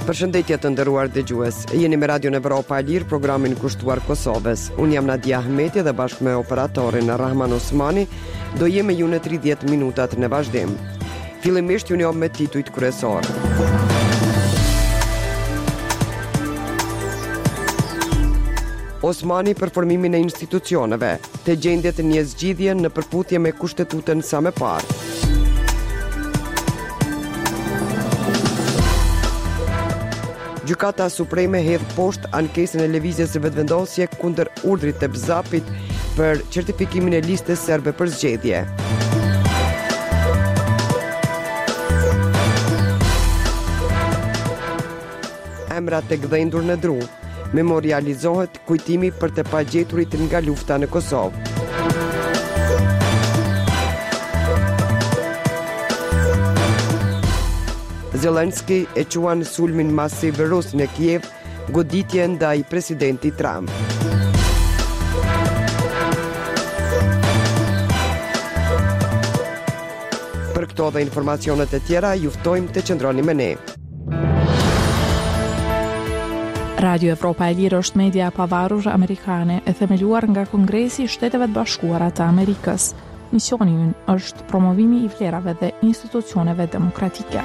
Përshëndetje të nderuar dëgjues. Jeni me Radio Evropa e Lirë, programin kushtuar Kosovës. Unë jam Nadia Ahmeti dhe bashkë me operatorin Rahman Osmani do jemi ju në 30 minutat në vazhdim. Fillimisht ju njom me titujt kryesor. Osmani për formimin e institucioneve, të gjendjet një zgjidhje në përputhje me kushtetutën sa më parë. Gjykata Supreme hedh poshtë ankesën e lëvizjes së vetëvendosje kundër urdhrit të BZAP-it për certifikimin e listës serbe për zgjedhje. Emrat të gdhendur në dru, memorializohet kujtimi për të pagjeturit nga lufta në Kosovë. Zelenski e quan sulmin masiv rus në Kiev, goditje ndaj presidenti Trump. Për këto dhe informacionet e tjera, juftojmë të qëndroni me ne. Radio Evropa e Lirë është media e pavarur amerikane e themeluar nga Kongresi i Shteteve të Bashkuara të Amerikës. Misioni ynë është promovimi i vlerave dhe institucioneve demokratike.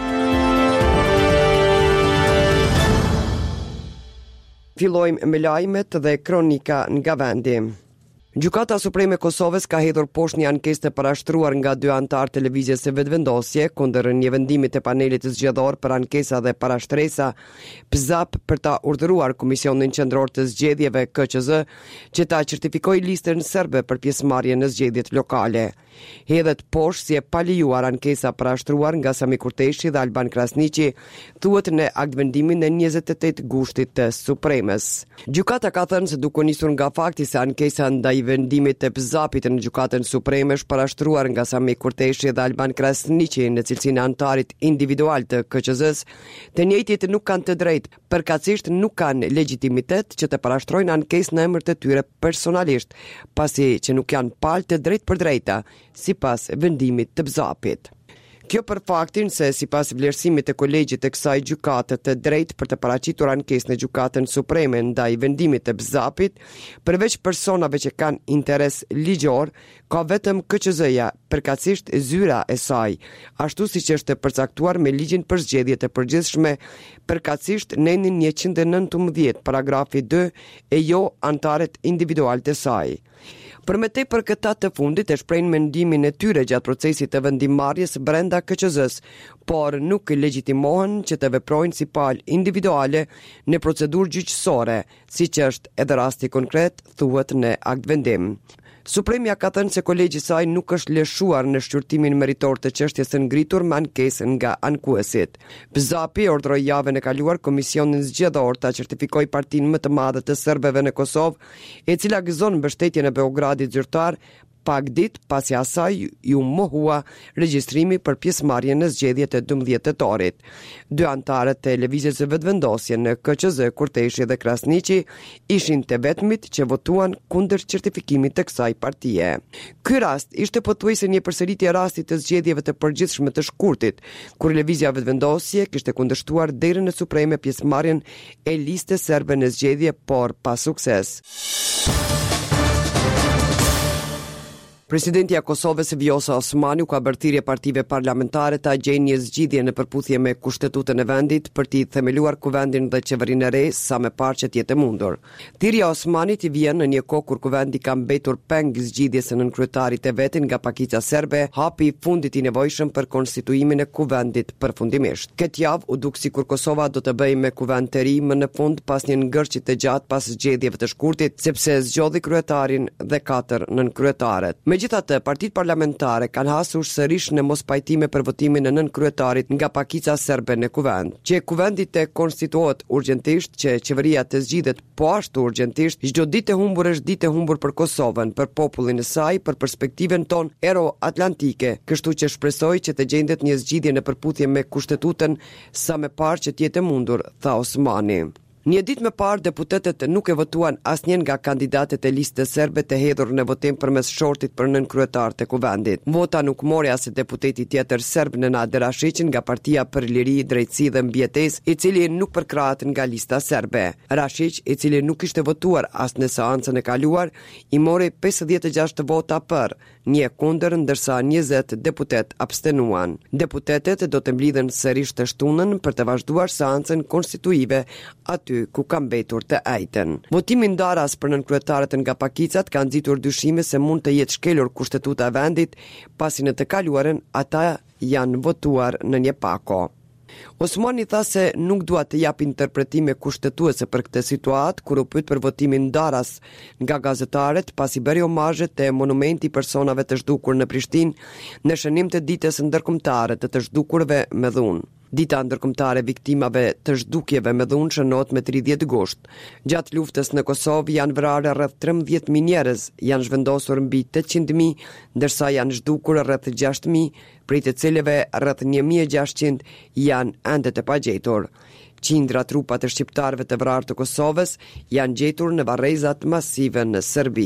Fillojmë me lajmet dhe kronika nga vendi. Gjykata Supreme e Kosovës ka hedhur poshtë një ankesë të parashtruar nga dy anëtar të lëvizjes së vetëvendosje kundër një vendimi të panelit zgjedhor për ankesa dhe parashtresa BZAP për ta urdhëruar Komisionin Qendror të Zgjedhjeve KQZ që ta certifikojë listën serbe për pjesëmarrje në zgjedhjet lokale. Hedhet poshtë si e palejuar ankesa parashtruar nga Sami Kurteshi dhe Alban Krasniqi, thuhet në aktvendimin e 28 gushtit të Supremës. Gjykata ka thënë se duke nisur nga fakti se ankesa ndaj vendimit të BZAP-it në Gjykatën Supreme është parashtruar nga Sami Kurteshi dhe Alban Krasniqi në cilësinë e anëtarit individual të KQZ-s, të njëjtit nuk kanë të drejtë, përkatësisht nuk kanë legjitimitet që të parashtrojnë ankesë në emër të tyre personalisht, pasi që nuk janë palë të drejtë për drejta, sipas vendimit të BZAP-it. Kjo për faktin se sipas vlerësimit të kolegjit të kësaj gjykate të drejtë për të paraqitur ankesë në Gjykatën Supreme ndaj vendimit të BZAP-it, përveç personave që kanë interes ligjor, ka vetëm KQZ-ja, përkatësisht zyra e saj, ashtu siç është përcaktuar me ligjin për zgjedhje të përgjithshme, përkatësisht nenin 119 paragrafi 2 e jo anëtarët individual të saj. Për me tepër këta të fundit e shprejnë mendimin e tyre gjatë procesit të vendimmarrjes brenda KQZ-s, por nuk legjitimohen që të veprojnë si palë individuale në procedurë gjyqësore, siç është edhe rasti konkret, thuhet në aktvendim. Supremja ka thënë se kolegji i saj nuk është lëshuar në shqyrtimin meritor të çështjes së ngritur me ankesë nga ankuesit. BZAP-i urdhëroi javën e kaluar Komisionin Zgjedhor ta certifikojë partinë më të madhe të serbëve në Kosovë, e cila gëzon mbështetjen e Beogradit zyrtar, pak ditë pasi asaj ju mohua regjistrimi për pjesëmarrje në zgjedhjet e 12 tetorit. Dy anëtarët të lëvizjes së vetëvendosje në KQZ, Kurteshi dhe Krasniqi, ishin të vetmit që votuan kundër certifikimit të kësaj partie. Ky rast ishte pothuajse një përsëritje e rastit të zgjedhjeve të përgjithshme të shkurtit, kur lëvizja vetëvendosje kishte kundërshtuar deri në Supreme pjesëmarrjen e listës serbe në zgjedhje, por pa sukses. Presidenti i Kosovës Vjosa Osmani ka bërthirrje partive parlamentare ta gjejnë një zgjidhje në përputhje me kushtetutën e vendit për t'i themeluar kuvendin dhe qeverinë e re sa më parë që t'jetë mundur. Thirrja e Osmanit i vjen në një kohë kur kuvendi ka mbetur peng zgjidhjes së nënkryetarit e vetin nga pakica serbe, hapi i fundit i nevojshëm për konstituimin e kuvendit përfundimisht. Këtë javë u duk sikur Kosova do të bëjë me kuvend të ri më në fund pas një ngërçi të gjatë pas zgjedhjeve të shkurtit, sepse zgjodhi kryetarin dhe 4 nënkryetaret. Megjithatë, partitë parlamentare kanë hasur sërish në mospajtime për votimin e nënkryetarit nga pakica serbe në kuvend. Që kuvendi të konstituohet urgjentisht, që qeveria të zgjidhet po ashtu urgjentisht, çdo ditë e humbur është ditë e humbur për Kosovën, për popullin e saj, për perspektiven tonë euro-atlantike, kështu që shpresoj që të gjendet një zgjidhje në përputhje me kushtetutën sa më parë që t'jetë mundur, tha Osmani. Një ditë më parë, deputetët nuk e votuan asnjën nga kandidatet e listës serbe të hedhur në votim përmes shortit për nënkryetar të kuvendit. Vota nuk mori as deputeti tjetër serb Nenad Rashić nga Partia për Liri, Drejtësi dhe Mbjetesë, i cili nuk përkrahet nga lista serbe. Rashić, i cili nuk ishte votuar as në seancën e kaluar, i mori 56 vota për, 1 kundër, ndërsa 20 deputet abstenuan. Deputetët do të mblidhen sërish të shtunën për të vazhduar seancën konstituive aty ku ka mbetur të ajten. Votimi ndaras për nënkryetaret nga pakicat ka nxitur dyshime se mund të jetë shkelur kushtetuta e vendit, pasi në të kaluarën ata janë votuar në një pako. Osmani tha se nuk dua të jap interpretime kushtetuese për këtë situatë kur u pyet për votimin ndaras nga gazetarët pasi bëri omazhe te monumenti personave të zhdukur në Prishtinë në shënim të ditës ndërkombëtare të zhdukurve me dhunë. Dita ndërkombëtare viktimave të zhdukjeve me dhunë shënohet me 30 gusht. Gjatë luftës në Kosovë janë vrarë rreth 13.000 njerëz, janë zhvendosur mbi 800.000, ndërsa janë zhdukur rreth 6.000, prej të cilëve rreth 1.600 janë ende të pagjetur. Qindra trupa të shqiptarëve të vrarë të Kosovës janë gjetur në varrezat masive në Serbi.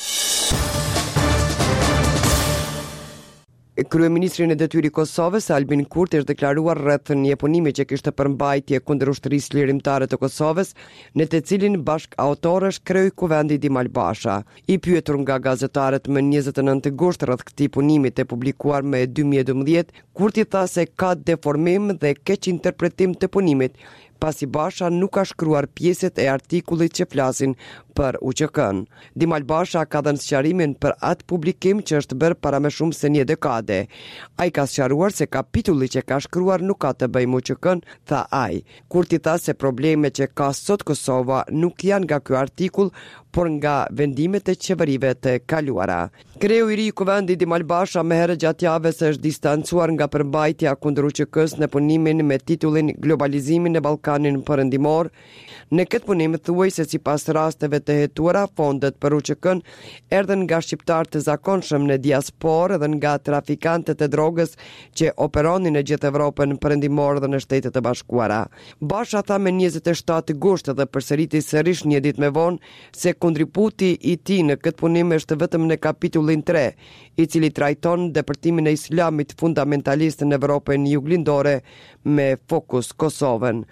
Kryeministri në detyrë i Kosovës, Albin Kurti, është deklaruar rreth një punimi që kishte përmbajtje kundër ushtrisë lirimtare të Kosovës, në të cilin bashkëautor është krye kuvendi Dimal Basha. I pyetur nga gazetarët më 29 gusht rreth këtij punimi të publikuar më 2012, Kurti tha se ka deformim dhe keq interpretim të punimit, pasi Basha nuk ka shkruar pjesët e artikullit që flasin për UÇK-n. Dimal Basha ka dhënë sqarimin për atë publikim që është bërë para më shumë se një dekade. Ai ka sqaruar se kapitulli që ka shkruar nuk ka të bëjë me UÇK-n, tha ai. Kurti tha se problemet që ka sot Kosova nuk janë nga ky artikull, por nga vendimet e qeverive të kaluara. Kreu i ri i kuvendit Dimal Basha më herët gjatë javës është distancuar nga përmbajtja kundër UÇK-s në punimin me titullin Globalizimin në Ballkanin Perëndimor. Në këtë punim thuaj se sipas rasteve të hetuara, fondet për UÇK-n erdhen nga shqiptar të zakonshëm në diasporë dhe nga trafikantët e drogës që operonin në gjithë Evropën Perëndimore dhe në Shtetet e Bashkuara. Basha tha me 27 gusht dhe përsëriti sërish një ditë më vonë se kontributi i tij në këtë punim është vetëm në kapitullin 3, i cili trajton depërtimin e Islamit fundamentalist në Evropën juglindore me fokus Kosovën.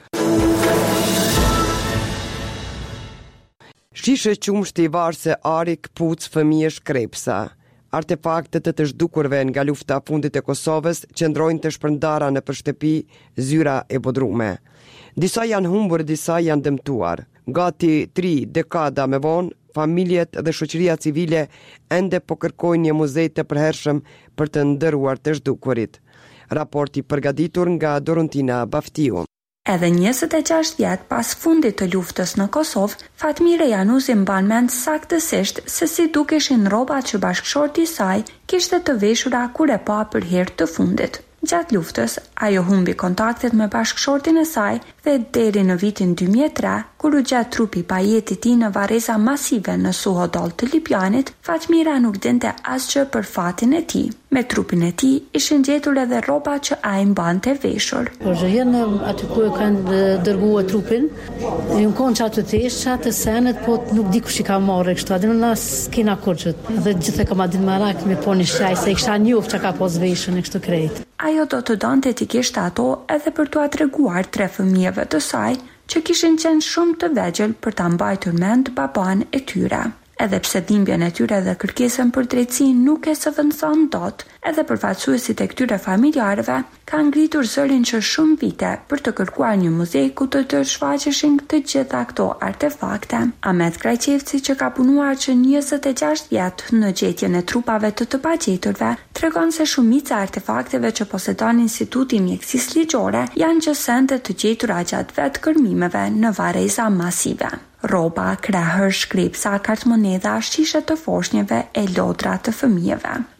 Shishe qumshti i varse arik, puc, fëmijë, shkrepsa. Artefaktet të zhdukurve nga lufta fundit e Kosovës qëndrojnë të shpërndara në shtëpi, zyra e bodrume. Disa janë humbur, disa janë dëmtuar. Gati 3 dekada me vonë, familjet dhe shoqëria civile ende po kërkojnë një muzej të përhershëm për të ndëruar të zhdukurit. Raporti përgatitur nga Dorontina Baftiu. Edhe 26 vjet pas fundit të luftës në Kosovë, Fatmire Januzi mban mend saktësisht se si dukeshin rrobat që bashkëshorti i saj kishte të veshura kur e pa për herë të fundit. Gjatë luftës, ajo humbi kontaktet me bashkëshortin e saj dhe deri në vitin 2003, kur u gjet trupi pa jetë i tij në varreza masive në Suhodol të Lipjanit, Fatmira nuk dinte asgjë për fatin e tij. Me trupin e tij ishin gjetur edhe rrobat që ai mbante veshur. Por janë aty ku e kanë dërguar trupin, un konça të thjeshta të senet, po nuk di kush i ka marrë kështu, atë në skena kurçut. Dhe gjithë kam adin marak me poni shaj se kisha njoft çka ka pas veshën e kështu krejt. Ajo do të donte t'i kishte ato edhe për t'u treguar 3 fëmijëve të saj që kishin qenë shumë të vegjël për ta mbajtur mend baban e tyre. Edhe pse dhimbjen e tyre dhe kërkesën për drejtësi nuk e zëvendëson dot, edhe përfaqësuesit e këtyre familjarëve kanë ngritur zërin që shumë vite për të kërkuar një muzej ku të shfaqeshin të gjitha këto artefakte. Ahmet Krajqevci, që ka punuar që 26 vjet në gjetjen e trupave të pagjeturve, tregon se shumica e artefakteve që posedon Instituti i Mjekësisë Ligjore janë gjësende të gjetura gjatë vetë kërmimeve në varreza masive. Rroba, krahër, shkrepsa, kartmonedha, shishe të foshnjeve e lodra të fëmijëve.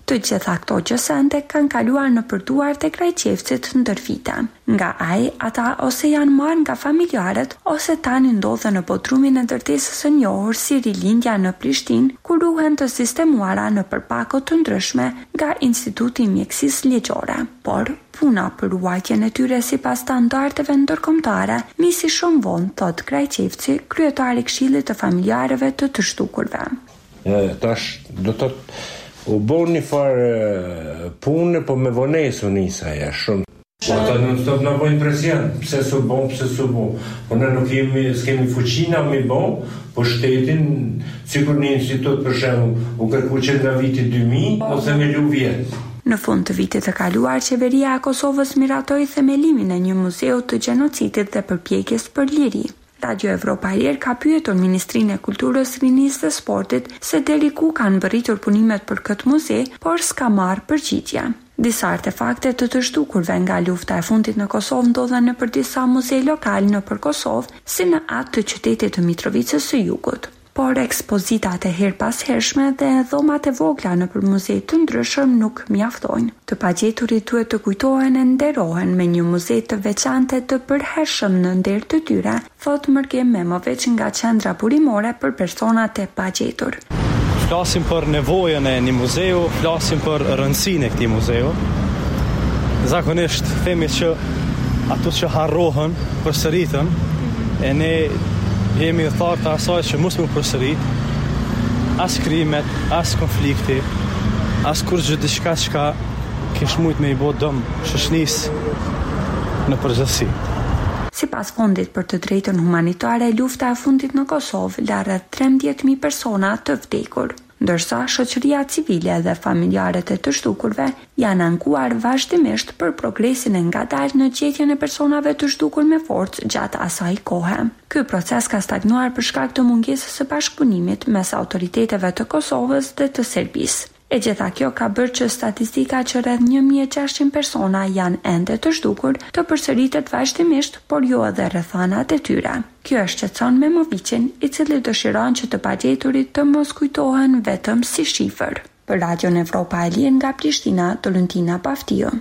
Të gjitha këto gjësende kanë kaluar në përduar të Krajqevcit ndër vite. Nga ai, ata ose janë marrë nga familjarët, ose tani ndodhen në bodrumin e ndërtesës së njohur si Rilindja në Prishtinë, ku ruhen të sistemuara në përpako të ndryshme nga Instituti i Mjekësisë Ligjore. Por puna për ruajtjen e tyre sipas standardeve ndërkombëtare nisi shumë vonë, thot Krajqevci, kryetari i Këshillit të Familjarëve të Zhdukurve. Tash do të u bon një farë punë, po me vonesë nisa shumë. Ata nuk të në bojnë presion, pse su bon. Po ne nuk s'kemi fuqina mi bon, po shtetin, sikur një institut për shemë, u kërku që nga viti 2000, ose me lu vjetë. Në fund të vitit të kaluar, qeveria e Kosovës miratoi themelimin e një muzeu të gjenocidit dhe përpjekjes për liri. Radio Evropa e Lirë ka pyetur Ministrinë e Kulturës, Rinisë dhe Sportit se deri ku kanë mbërritur punimet për këtë muze, por s'ka marrë përgjigje. Disa artefakte të Zhdukurve nga lufta e fundit në Kosovë ndodhen nëpër disa muze lokal nëpër Kosovë, si në atë të qytetit të Mitrovicës së Jugut. Por ekspozitat e her pas hershme dhe dhomat e vogla nëpër muze të ndryshëm nuk mjaftojnë. Të pagjeturit duhet të kujtohen e nderohen me një muze të veçante të përhershëm në nder të tyre, thot Mërgem Memović nga Qendra Burimore për personat e pagjetur. Flasim për nevojën e një muzeu, flasim për rëndësinë e këtij muzeu. Zakonisht themi që ato që harrohen përsëritën, e ne jemi thartë asaj që mos më përsërit, as krimet, as konflikti, as kur gjë diçka që kish mujt me i bë dëm shoqënisë në përgjithësi. Sipas Fondit për të drejtën humanitare, lufta e fundit në Kosovë la rreth 13.000 persona të vdekur, ndërsa shoqëria civile dhe familjarët e të zhdukurve janë ankuar vazhdimisht për progresin e ngadalë në gjetjen e personave të zhdukur me forcë gjatë asaj kohe. Ky proces ka stagnuar për shkak të mungesës së bashkëpunimit mes autoriteteve të Kosovës dhe të Serbisë. E gjitha kjo ka bërë që statistika që rreth 1.600 persona janë ende të zhdukur të përsëritet vazhdimisht, por jo edhe rrethanat e tyre. Kjo e shqetëson Memovićin, i cili dëshiron që të pagjeturit të mos kujtohen vetëm si shifër. Për Radion Evropa e Lirë nga Prishtina, Tolontina Paftio.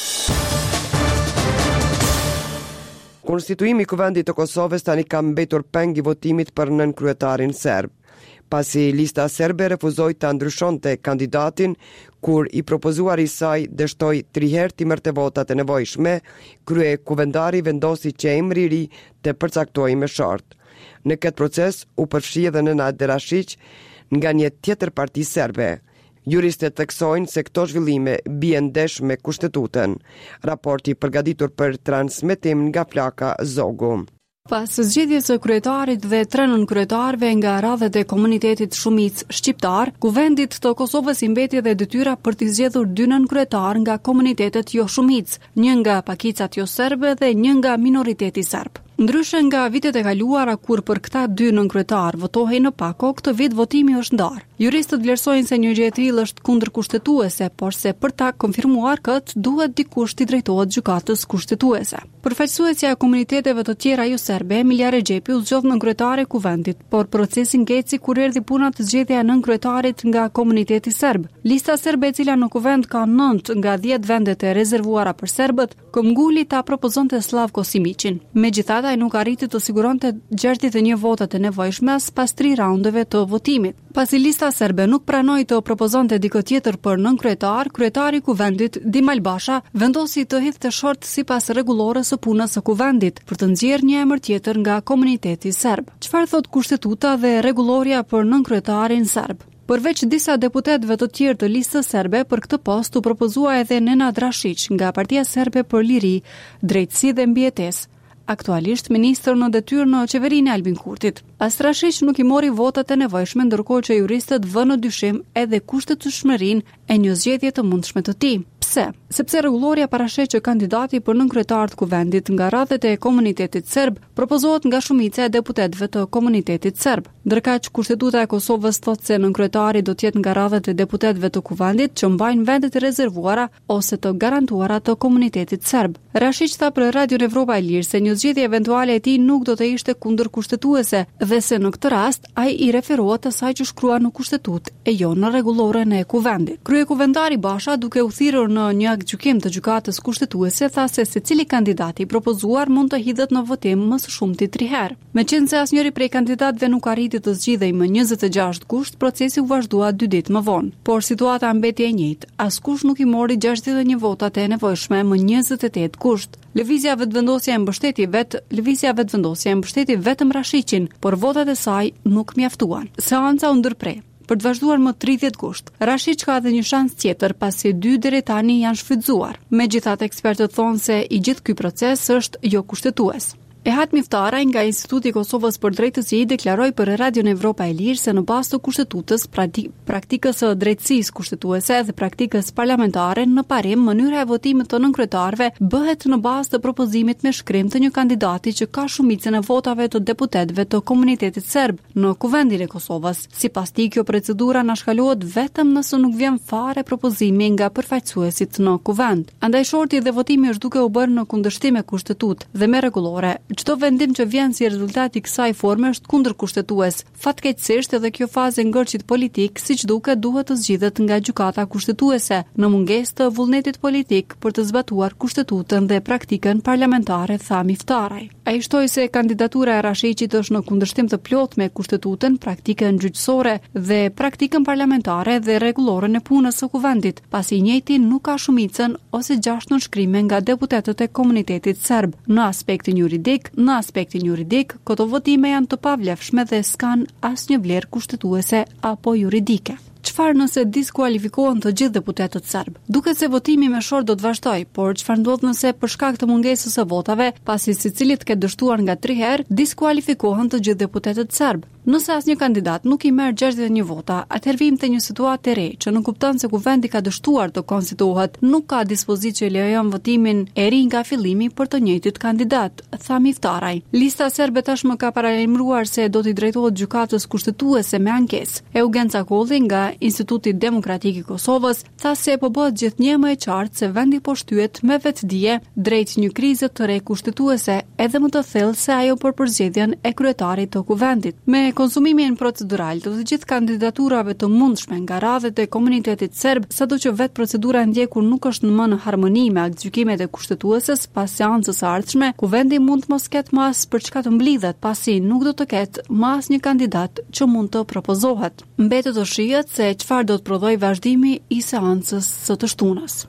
Konstituimi i Kuvendit të Kosovës tani ka mbetur peng i votimit për nënkryetarin serb. Pasi lista serbe refuzoi të ndryshonte kandidatin, kur i propozuar i saj dështoi 3 herë timër të votat e nevojshme, krye kuvendari vendosi që emri i ri të përcaktohej me shart. Në këtë proces u përfshi edhe Nenad Derashić nga një tjetër parti serbe. Juristët theksojnë se këto zhvillime bien ndesh me kushtetutën. Raporti përgatitur për transmetim nga Flaka Zogu. Pas zgjedhjes së kryetarit dhe 3 nënkryetarëve nga radhët e komunitetit shumicë shqiptar, Kuvendit të Kosovës i mbeti edhe detyra për të zgjedhur 2 nënkryetar nga komunitetet jo shumicë, një nga pakicat jo serbe dhe një nga minoriteti serb. Ndryshe nga vitet e kaluara kur për këta 2 nënkryetar votohej në pako, këtë vit votimi është ndarë. Juristët vlerësojnë se një gjë e tillë është kundërkushtetuese, por se për ta konfirmuar këtë duhet dikush t'i drejtohet gjykatës kushtetuese. Përfaqësuesja e komuniteteve të tjera jo serbe, Emilia Rexhepi, u zgjodh nënkryetare e Kuvendit, por procesi ngeci kur erdhi puna të zgjedhja e nënkryetarit nga komuniteti serb. Lista serbe e cila në Kuvend ka 9 nga 10 vendet e rezervuara për serbët, Komguli ta propozonte Slavko Simićin. Megjithatë, ai nuk arriti të siguronte 61 votat e nevojshme as pas 3 raundeve të votimit. Pasi lista serbe nuk pranoi të propozonte dikë tjetër për nënkryetar, kryetari i Kuvendit Dimal Basha vendosi të hidhte short sipas rregullores së punës së Kuvendit për të nxjerrë një emër tjetër nga komuniteti serb. Çfarë thot kushtetuta dhe rregulloria për nënkryetarin serb? Përveç disa deputetëve të tjerë të listës serbe, për këtë post u propozua edhe Nenad Derashić nga Partia Serbe për Liri, Drejtësi dhe Mbijetesë, aktualisht ministër në detyrë në qeverinë e Albin Kurtit. Derashić nuk i mori votat e nevojshme, ndërkohë që juristët vënë në dyshim edhe kushtetshmërinë e një zgjedhje të mundshme të tij. Pse? Sepse rregulloria parasheh që kandidati për nënkryetar të Kuvendit nga radhët e komunitetit serb propozohet nga shumica e deputetëve të komunitetit serb. Ndërkaq kushtetuta e Kosovës thotë se nënkryetari do të jetë nga radhët e deputetëve të Kuvendit që mbajnë vendet e rezervuara ose të garantuara të komunitetit serb. Rashiq tha për Radio Evropa e Lirë se një zgjedhje eventuale e tij nuk do të ishte kundër kushtetuese dhe se në këtë rast ai i referohet asaj që shkruar në kushtetutë e jo në rregulloren e kuvendit. Kryekuvendari Basha, duke u thirrur në një aktgjykim të gjykatës kushtetuese, tha se secili kandidat i propozuar mund të hidhet në votim më së shumti 3 herë. Meqense asnjëri prej kandidatëve nuk arriti të zgjidhej më 26 gusht, procesi u vazhdua 2 ditë më vonë. Por situata mbeti e njëjtë. Askush nuk i mori 61 votat e nevojshme më 28 gusht. Lëvizja vetëvendosje e mbështeti vetëm Rashiqin, por votat e saj nuk mjaftuan. Seanca u ndërprej për të vazhduar më 30 gusht. Rashiq ka edhe një shans tjetër pasi 2 deri tani janë shfrytzuar. Megjithatë, ekspertët thonë se i gjithë ky proces është jo kushtetues. Ehat Miftaraj nga Instituti i Kosovës për Drejtësi deklaroi për Radion Evropa e Lirë se në bazë të kushtetutës, praktikës së drejtësisë kushtetuese dhe praktikës parlamentare, në parim mënyra e votimit të nënkretarëve bëhet në bazë të propozimit me shkrim të një kandidati që ka shumicën e votave të deputetëve të komunitetit serb në Kuvendin e Kosovës. Sipas tij, kjo procedura anashkalohet vetëm nëse nuk vjen fare propozimi nga përfaqësuesit në Kuvend. Andaj shorti dhe votimi është duke u bërë në kundërshtim me kushtetutë dhe me rregullore. Çdo vendim që vjen si rezultat i kësaj forme është kundërkushtetues. Fatkeqësisht edhe kjo fazë e ngërçit politik, siç duket, duhet të zgjidhet nga gjykata kushtetuese, në mungesë të vullnetit politik për të zbatuar kushtetutën dhe praktikën parlamentare, tha Miftaraj. Ai shtoi se kandidatura e Rashiqit është në kundërshtim të plotë me kushtetutën, praktikën gjyqësore dhe praktikën parlamentare dhe rregulloren e punës së kuvendit, pasi i njëjti nuk ka shumicën ose 6 nënshkrime nga deputetët e komunitetit serb. Në aspektin juridik, këto votime janë të pavlefshme dhe s'kan asnjë vlerë kushtetuese apo juridike. Çfarë nëse diskualifikohen të gjithë deputetët serb? Duket se votimi me short do të vazhdojë, por çfarë ndodh nëse për shkak të mungesës së votave, pasi secili të ketë dështuar nga 3 herë, diskualifikohen të gjithë deputetët serb? Nëse asnjë kandidat nuk i merr 61 vota, atëherë vim te një situatë e re që nuk kupton se kuvendi ka dështuar të konstituohet, nuk ka dispozitë që lejon votimin e ri nga fillimi për të njëjtit kandidat, tha Miftaraj. Lista serbe tashmë ka paralajmëruar se do t'i drejtohet gjykatës kushtetuese me ankesë. Eugen Cakolli nga Instituti Demokratik i Kosovës tha se po bëhet gjithnjë më e qartë se vendi po shtyhet me vetdije drejt një krize të re kushtetuese, edhe më të thellë se ajo për përzgjedhjen e kryetarit të kuvendit. Me konsumimin procedural të gjithë kandidaturave të mundshme nga radhët e komunitetit serb, sadoqë vetë procedura e ndjekur nuk është më në harmoni me aktgjykimet e kushtetueses pas seancës së ardhshme, kuvendi mund të mos ketë më as për çka të mblidhet, pasi nuk do të ketë më asnjë kandidat që mund të propozohet. Mbetet të shihet se çfarë do të prodhojë vazhdimi i seancës së të shtunës.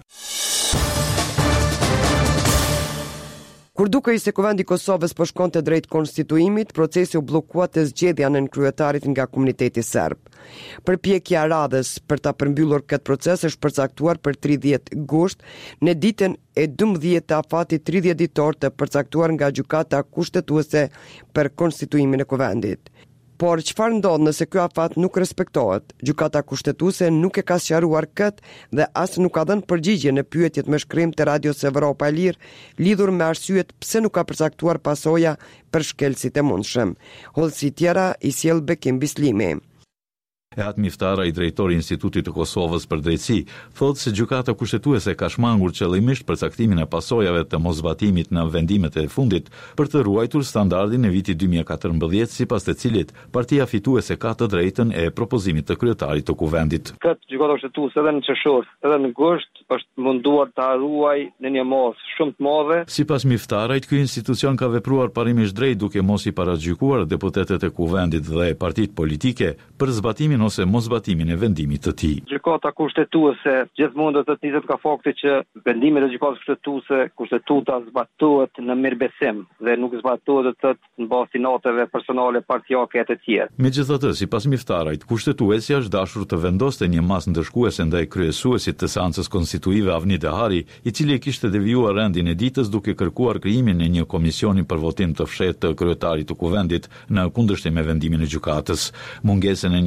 Kur dukej se kuvendi i Kosovës po shkonte drejt konstituimit, procesi u bllokua te zgjedhja nën kryetarit nga komuniteti serb. Përpjekja e radhës për ta përmbyllur këtë proces është përcaktuar për 30 gusht në ditën e 12 të afatit 30 ditor të përcaktuar nga gjykata kushtetuese për konstituimin e kuvendit. Por çfarë ndodh nëse ky afat nuk respektohet? Gjykata kushtetuese nuk e ka sqaruar këtë dhe as nuk ka dhënë përgjigje në pyetjet me shkrim të Radios Evropa e Lirë lidhur me arsyet pse nuk ka përcaktuar pasoja për shkelësit e mundshëm. Hollësi tjera i sjell Bekim Bislimi. Ehat Miftaraj, drejtori i Institutit të Kosovës për Drejtësi, thotë se gjykata kushtetuese ka shmangur qëllimisht përcaktimin e pasojave të mosbatimit në vendimet e fundit për të ruajtur standardin e vitit 2014, sipas të cilit partia fituese ka të drejtën e propozimit të kryetarit të kuvendit. Këtë gjykata kushtetuese edhe në qershor, edhe në gusht është munduar ta ruaj në një mos shumë të madhe. Sipas Miftarajt, ky institucion ka vepruar parimisht drejt duke mos i paragjykuar deputetët e kuvendit dhe partitë politike për zbatimin ose mosbatimin e vendimit të tij. Gjykata kushtetuese gjithmonë do të niset nga fakti që vendimet e gjykatës kushtetuese, kushtetuta zbatohet në mirëbesim dhe nuk zbatohet në bazë notave personale partijake e të tjerë. Megjithatë, sipas Miftarajt, kushtetuesja është dashur të vendoste një masë ndëshkuese ndaj kryesuesit të seancës konstituive Avni Dehari, i cili kishte devijuar rendin e ditës duke kërkuar krijimin e një komisioni për votim të fshehtë të kryetarit të kuvendit në kundërshtim me vendimin e gjykatës. Mungesën e një sanksioni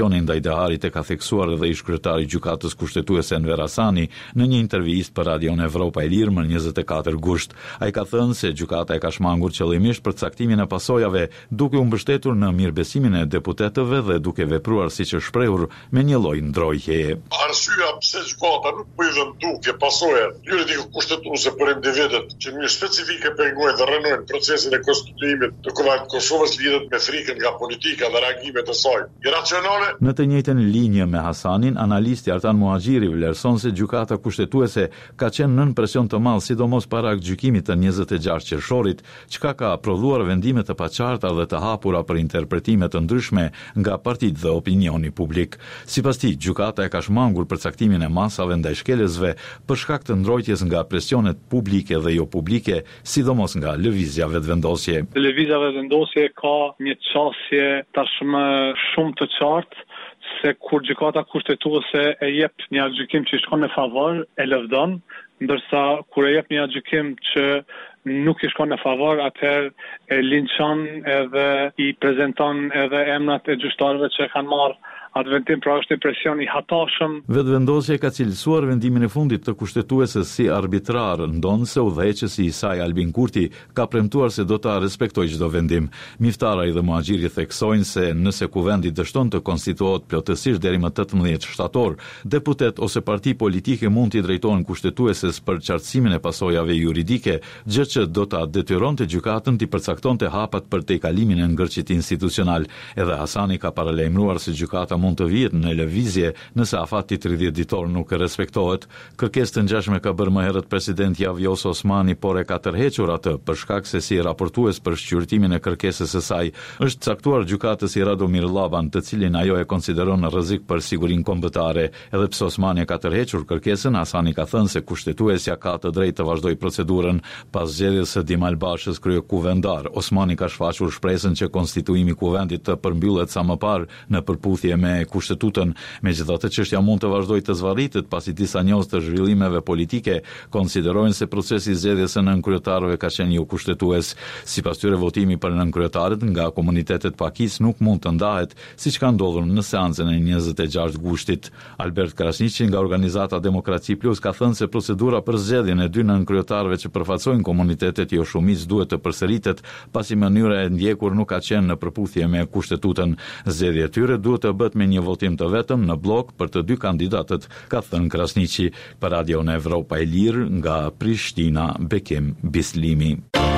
represionin ndaj Daharit e ka theksuar edhe ish kryetari i gjykatës kushtetuese Enver Hasani në një intervistë për Radion Evropa e Lirë më 24 gusht. Ai ka thënë se gjykata e ka shmangur qëllimisht për caktimin e pasojave, duke u mbështetur në mirëbesimin e deputetëve dhe duke vepruar siç është shprehur me një lloj ndrojtjeje. Arsyeja pse gjykata nuk po i dhën duke pasojat juridike kushtetuese për individët që në specifike pengojnë dhe rënojnë procesin e konstituimit të Kosovës lidhet me frikën nga politika dhe reagimet e saj iracionale. Në të njëjtën linjë me Hasanin, analisti Artan Muhaxhiri vlerëson se gjykata kushtetuese ka qenë nën presion të madh, sidomos para gjykimit të 26 qershorit, çka ka prodhuar vendime të paqarta dhe të hapura për interpretime të ndryshme nga partitë dhe opinioni publik. Sipas tij, gjykata e ka shmangur përcaktimin e masave ndaj shkelësve për shkak të ndrojtjes nga presionet publike dhe jo publike, sidomos nga lëvizja vetëvendosje. Lëvizja vetëvendosje ka një çështje tashmë shumë të qartë se kur gjykata kushtetuese e jep një gjykim që shkon në favor e lëvdon, ndërsa kur e jep një gjykim që nuk i shkon në favor, atëherë e linçon edhe i prezanton edhe emrat e gjyqtarëve që kanë marrë atë vendim, pra është një presion i hatashëm. Vetëvendosja ka cilësuar vendimin e fundit të kushtetueses si arbitrar, ndonse udhëheqësi i saj Albin Kurti ka premtuar se do ta respektojë çdo vendim. Miftaraj dhe Muhaxhiri theksojnë se nëse kuvendi dështon të konstituohet plotësisht deri më 18 shtator, deputet ose parti politike mund t'i drejtohen kushtetueses për qartësimin e pasojave juridike, gjë që do ta detyronte gjykatën t'i përcaktonte hapat për tejkalimin e ngërçit institucional. Edhe Hasani ka paralajmëruar se gjykata mund të vihet në lëvizje nëse afati 30 ditor nuk respektohet. Kërkesë të ngjashme ka bërë më herët presidenti Vjosa Osmani, por e ka tërhequr atë për shkak se si raportues për shqyrtimin e kërkesës së saj është caktuar gjykatës i Radomir Llaban, të cilin ajo e konsideron rrezik për sigurinë kombëtare. Edhe pse Osmani ka tërhequr kërkesën, Hasani ka thënë se kushtetuesja ka të drejtë të vazhdojë procedurën pas zgjedhjes së Dimalbashës kryekuvendar. Osmani ka shfaqur shpresën që konstituimi i kuvendit të përmbyllet sa më parë në përputhje me kushtetutën. Megjithatë, çështja mund të vazhdojë të zvarritet pasi disa njohës të zhvillimeve politike konsiderojnë se procesi i zgjedhjes së nënkryetarëve ka qenë jo kushtetues. Sipas tyre, votimi për nënkryetarët nga komunitetet pakis nuk mund të ndahet, siç ka ndodhur në seancën e 26 gushtit. Albert Krasniqi nga organizata Demokraci Plus ka thënë se procedura për zgjedhjen e 2 nënkryetarëve që përfaqësojnë komunitetet jo shumicë duhet të përsëritet, pasi mënyra e ndjekur nuk ka qenë në përputhje me kushtetutën. Zgjedhja e tyre duhet të bëhet me një votim të vetëm në blok për të 2 kandidatët, ka thënë Krasniqi. Për Radion Evropa e Lirë nga Prishtina, Bekim Bislimi.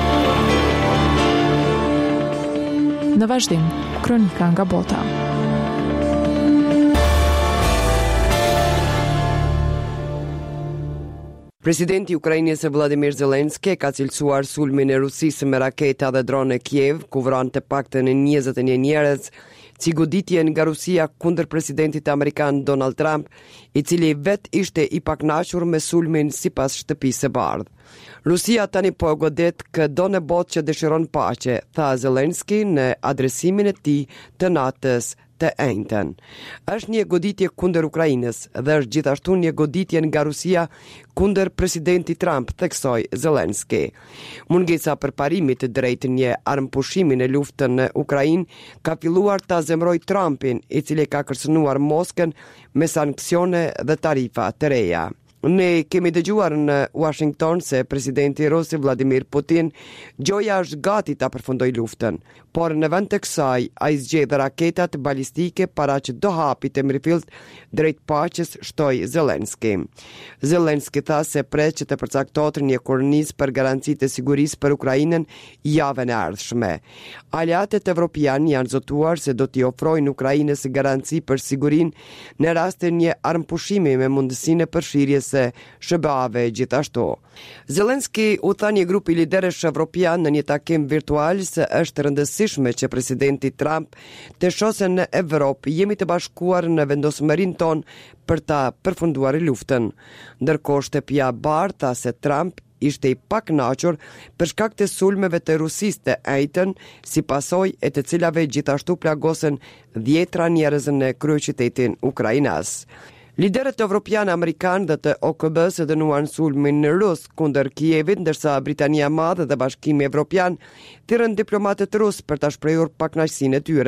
Në vazhdim, kronika nga bota. Presidenti i Ukrainës Vladimir Zelensky ka cilësuar sulmin e Rusisë me raketa dhe drone në Kiev, ku vranë të paktën 21 njerëz, si goditjen nga Rusia kundër presidentit amerikan Donald Trump, i cili vet ishte i paknaqur me sulmin sipas shtëpisë së bardhë. Rusia tani po godet çdo në botë që dëshiron paqe, tha Zelensky në adresimin e tij të natës të enjtën. Është një goditje kundër Ukrainës dhe është gjithashtu një goditje nga Rusia kundër presidenti Trump, theksoi Zelensky. Mungesa përparimi të drejtë një armëpushimi në luftën në Ukrainë ka filluar ta zemrojë Trumpin, i cili ka kërcënuar Moskën me sanksione dhe tarifa të reja. Ne kemi dëgjuar në Washington se presidenti Rus Vladimir Putin gjoja është gati ta përfundojë luftën, por në vend të kësaj ai zgjedh raketat balistike para që do hapi temrifillt drejt paqes, shtoi Zelensky. Zelensky tha se pret që të përcaktohet një kornizë për garancitë e sigurisë për Ukrainën javën e ardhshme. Aleatët evropianë janë zotuar se do t'i ofrojnë Ukrainës garanci për sigurinë në rast të një armëpushimi me mundësinë e përfshirjes së SBA-ve gjithashtu. Zelensky u tha një grup i liderësh evropian në një takim virtual se është rëndësishme që presidenti Trump të shohë në Evropë jemi të bashkuar në vendosmërinë tonë për ta përfunduar luftën. Ndërkohë shtëpia e Bardhë tha se Trump ishte i paknaqur për shkak të sulmeve të Rusisë të enjtën, si pasojë e të cilave gjithashtu plagosën 10 njerëz në kryeqytetin ukrainas. Liderët evropianë, amerikanë dhe të OKB-s e dënuan sulmin rus kundër Kievit, ndërsa Britania e Madhe dhe Bashkimi Evropian thirrën diplomatët rus për ta shprehur paknaqësinë e tyre.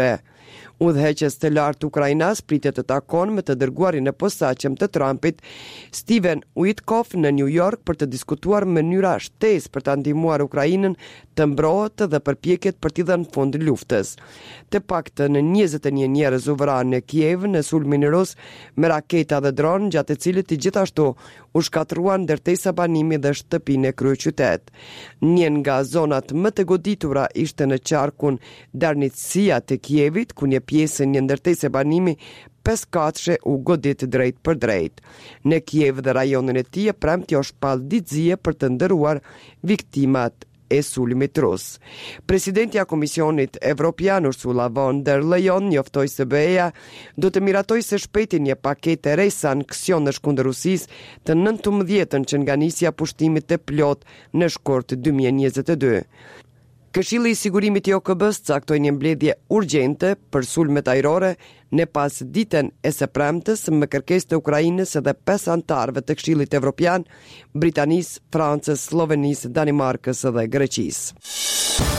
Udhëheqës të lartë Ukrainas pritet të takon me të dërguarin e posaçëm të Trumpit, Steven Witkoff, në New York për të diskutuar mënyra shtesë për ta ndihmuar Ukrainën të mbrohet dhe përpjekjet për t'i dhënë fund luftës. Të paktën 21 njerëz u vranë në Kiev në sulmin rus me raketa dhe dron, gjatë të cilit gjithashtu u shkatruan ndërtesa banimi dhe shtëpinë e kryeqytet. Një nga zonat më të goditura ishte në qarkun Darnitsia të Kievit, ku një pjesë një ndërtesë banimi 5 katëshe u godit drejt për drejt. Në Kiev dhe rajonin e tij premti u shpall ditëzie për të ndëruar viktimat e sulmit rus. Presidentja Komisionit Evropian Ursula von der Leyen njoftoi se BE-ja do të miratojë së shpejti një paketë re sanksionesh kundër Rusisë të 19-ën që nga nisja pushtimit të plot në shkurt 2022. Këshilli i Sigurimit i OKB-s caktoi një mbledhje urgjente për sulmet ajrore në pas ditën e së premtes me kërkesë të Ukrainës dhe 5 anëtarëve të Këshillit Evropian, Britanisë, Francës, Slovenisë, Danimarkës dhe Greqisë.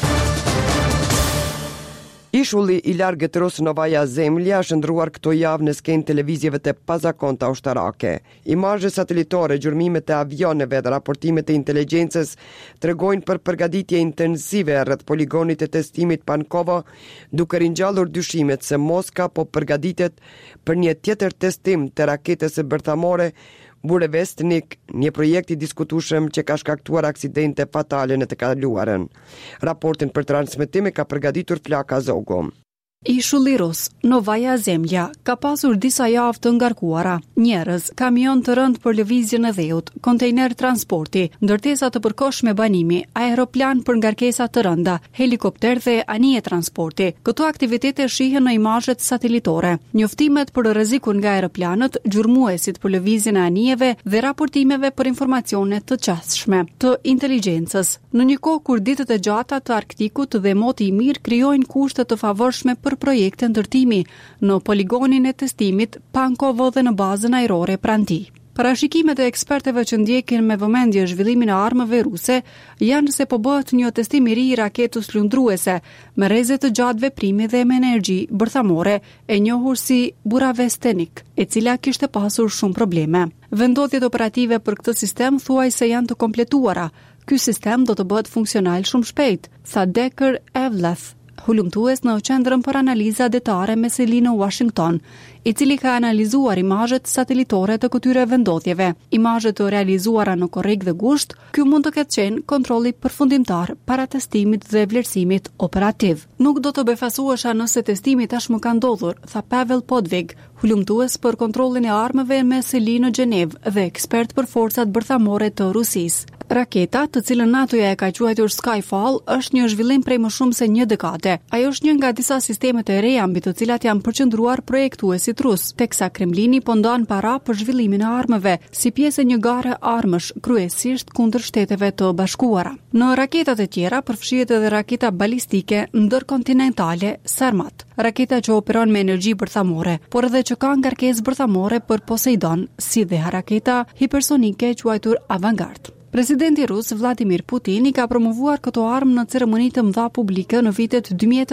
Ishulli i largët rus Novaja Zemlja është ndruar këto javë në skenë televizjeve të pazakonta ushtarake. Imazhe satelitore, gjurmimet e avioneve dhe raportimet e inteligjencës tregojnë për përgatitje intensive rreth poligonit të testimit Pankovo, duke ringjallur dyshimet se Moska po përgatitet për një tjetër testim të raketës së bërthamore Burevestnik, një projekt i diskutueshëm që ka shkaktuar aksidente fatale në të kaluarën. Raportin për transmetim ka përgatitur Flaka Zogo. Ishulli rus, Novaja Zemlja, ka pasur disa javë të ngarkuara. Njerëz, kamion të rënd për lëvizjen e dheut, kontejner transporti, ndërtesa të përkohshme banimi, aeroplan për ngarkesa të rënda, helikopter dhe anije transporti. Këto aktivitete shihen në imazhet satelitore. Njoftimet për rrezikun nga aeroplanët, gjurmuesit për lëvizjen e anijeve dhe raportimeve për informacione të qasshme të inteligjencës. Në një kohë kur ditët e gjata të Arktikut dhe moti i mirë krijojnë kushte të favorshme për projekte ndërtimi në poligonin e testimit Pankovo dhe në bazën ajrore pranë tij. Parashikimet e eksperteve që ndjekin me vëmendje zhvillimin e armëve ruse janë se po bëhet një testim i ri i raketës lundruese me rreze të gjatë veprimi dhe me energji bërthamore e njohur si Burevestnik, e cila kishte pasur shumë probleme. Vendodhjet operative për këtë sistem thuajse janë të kompletuara. Ky sistem do të bëhet funksional shumë shpejt, tha Decker Evleth, hulumtues në qendrën për analiza detare me seli në Washington, i cili ka analizuar imazhet satelitore të këtyre vendodhjeve. Imazhet të realizuara në korrik dhe gusht, ky mund të ketë qenë kontrolli përfundimtar para testimit dhe vlerësimit operativ. Nuk do të befasuesha nëse testimi tashmë ka ndodhur, tha Pavel Podvig, hulumtues për kontrollin e armëve me seli në Gjenevë dhe ekspert për forcat bërthamore të Rusisë. Raketa, të cilën NATO-ja e ka quajtur Skyfall, është një zhvillim prej më shumë se një dekade. Ajo është një nga disa sistemet e reja mbi të cilat janë përqendruar projektuesit rus, teksa Kremlini po ndon para për zhvillimin e armëve, si pjesë e një gare armësh, kryesisht kundër Shteteve të Bashkuara. Në raketat e tjera përfshihet edhe raketa balistike ndërkontinentale Sarmat, raketa që operon me energji bërthamore, por edhe që ka ngarkesë bërthamore për Poseidon, si dhe raketa hipersonike quajtur Avangard. Presidenti rus Vladimir Putin i ka promovuar këto armë në ceremoni të mëdha publike në vitet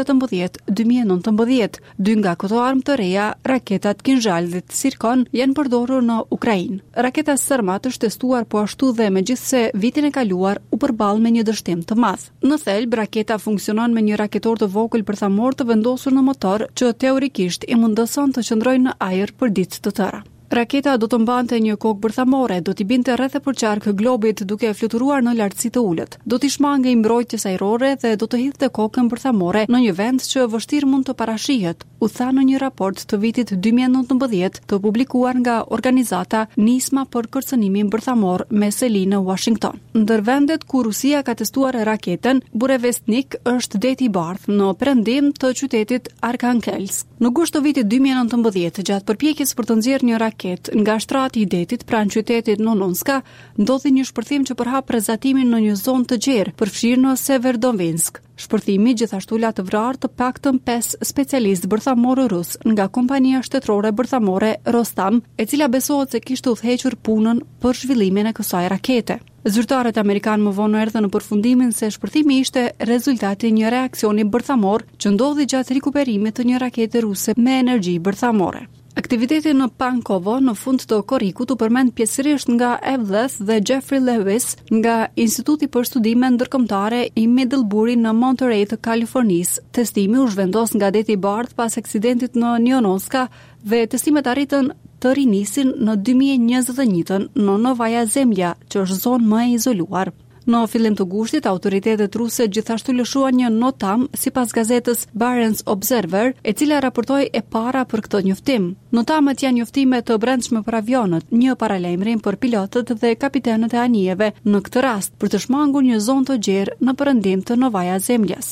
2018-2019. Dy nga këto armë të reja, raketat Kinjal dhe Tsirkon, janë përdorur në Ukrainë. Raketa Sarmat është testuar po ashtu dhe megjithse vitin e kaluar u përball me një dështim të madh. Në thelb, raketa funksionon me një raketor të vogël bërthamor të vendosur në motor që teorikisht i mundëson të qëndrojë në ajër për ditë të tëra. Raketa do të mbante një kokë bërthamore, do t'i binte rreth e përqark globit duke fluturuar në lartësi të ulët. Do t'i shmangej mbrojtjes ajrore dhe do të hidhte kokën bërthamore në një vend që vështirë mund të parashihet, u tha në një raport të vitit 2019 të publikuar nga organizata Nisma për kërcënimin bërthamor me seli në Washington. Ndër vendet ku Rusia ka testuar raketën, Burevestnik është deti i bardhë në perëndim të qytetit Arkhangelsk. Në gusht të vitit 2019, gjatë përpjekjes për të nxjerrë një raket nga shtrati i detit pranë qytetit Nononska, ndodhi një shpërthim që përhap prezatimin në një zonë të gjerë, përfshirë në Severodonetsk. Shpërthimi gjithashtu la të vrarë të paktën 5 specialistë bërthamorë rus nga kompania shtetërore bërthamore Rostam, e cila besohet se kishte udhëhequr punën për zhvillimin e kësaj rakete. Zyrtarët amerikanë më vonë erdhën në përfundimin se shpërthimi ishte rezultati i një reaksioni bërthamor që ndodhi gjatë rikuperimit të një rakete ruse me energji bërthamore. Aktiviteti në Pankovo në fund të korrikut u përmend pjesërisht nga Evleth dhe Jeffrey Lewis nga Instituti për Studime Ndërkombëtare i Middlebury në Monterey të Kalifornisë. Testimi u zhvendos nga deti i bardhë pas aksidentit në Nionoska dhe testimet arritën të rinisin në 2021 në Novaja Zemlja, që është zonë më e izoluar. Në fillim të gushtit, autoritetet ruse gjithashtu lëshuan një notam sipas gazetës Barents Observer, e cila raportoi e para për këtë njoftim. Notamet janë njoftime të brendshme për avionët, një paralajmërim për pilotët dhe kapitenët e anijeve, në këtë rast për të shmangur një zonë të gjerë në perëndim të Novaja Zemljas.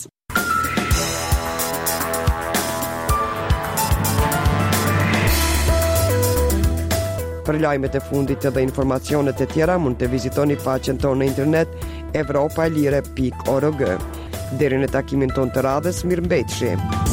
Për lajmet e fundit dhe informacionet e tjera mund të vizitoni faqen tonë në internet evropaelire.org. Deri në takimin tonë të radhës, mirëmbëjtje.